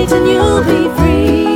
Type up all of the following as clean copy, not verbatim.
Satan you'll be free.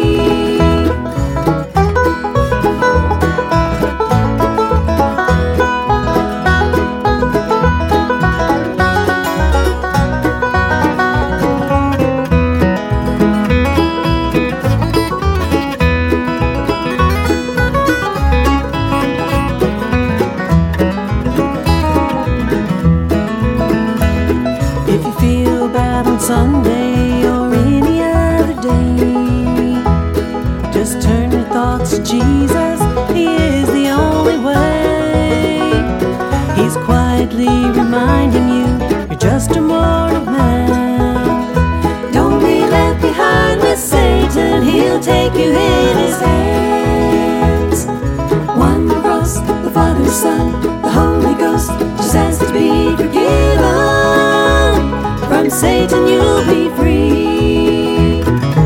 If you feel bad on Sunday or any other day, just turn your thoughts to Jesus. He is the only way. He's quietly reminding you you're just a mortal man. Don't be left behind with Satan. He'll take you in his hands. One cross, the Father, Son, the Holy Ghost just asks to be forgiven. From Satan you'll be free.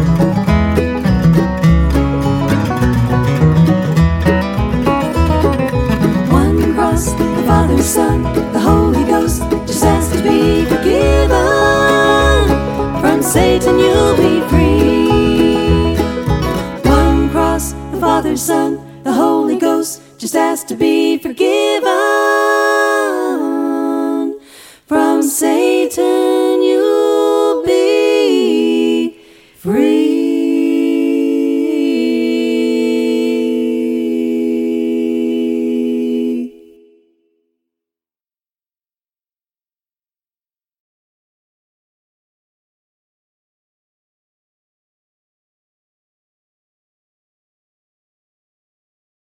One cross, the Father, Son, the Holy Ghost just asks to be forgiven. From Satan you'll be free. One cross, the Father, Son, the Holy Ghost just asks to be forgiven.